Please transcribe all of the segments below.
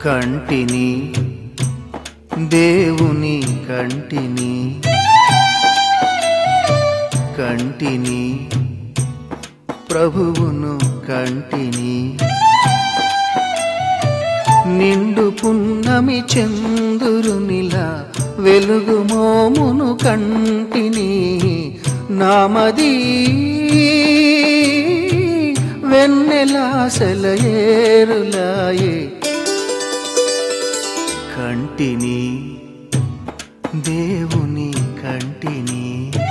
కంటిని దేవుని కంటిని కంటిని ప్రభువును కంటిని నిండు పున్నమి చంద్రునిలా వెలుగు మోమును కంటిని నామది వెన్నెలా సెలయేరులాయే కంటిని దేవుని కంటిని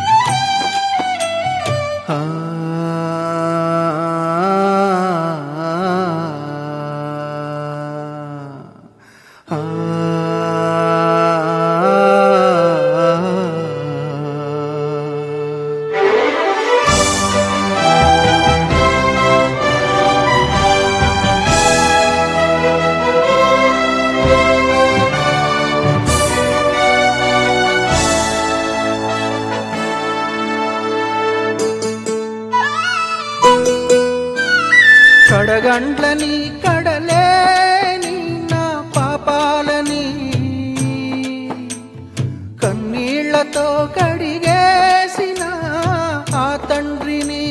కడగండ్లని కడలేని నా పాపాలని కన్నీళ్లతో కడిగేసిన ఆ తండ్రిని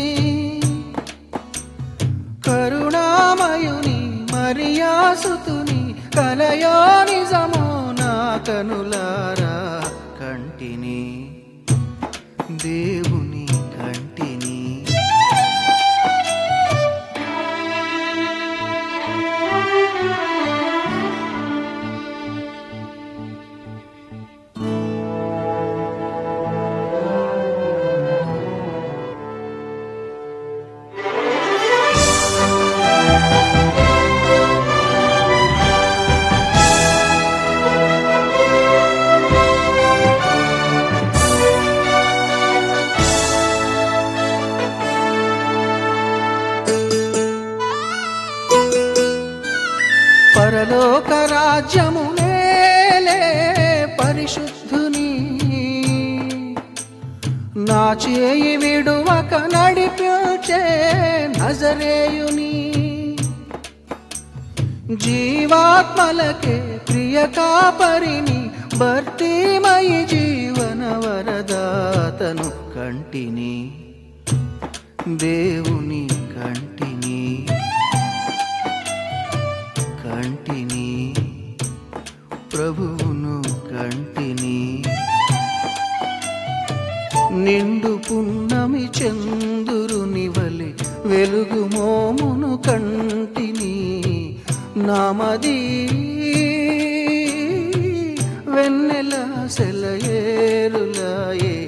కరుణామయుని మరియాసుతుని కలయో నిజమో నా కనులారా కంటిని దేవుని కంటిని పరలోక రాజ్యమునేలే పరిశుద్ధుని నా చేయి విడువక నడిపించే నజరేయుని జీవాత్మలకే ప్రియ కాపరిని భర్తీమయి జీవన వరదాతను కంటిని దేవుని కంటిని కంటిని ప్రభువును కంటిని నిండు పున్నమి చంద్రుని వలె వెలుగు మోమును కంటిని నామది వెన్నెల సెలయేరులాయే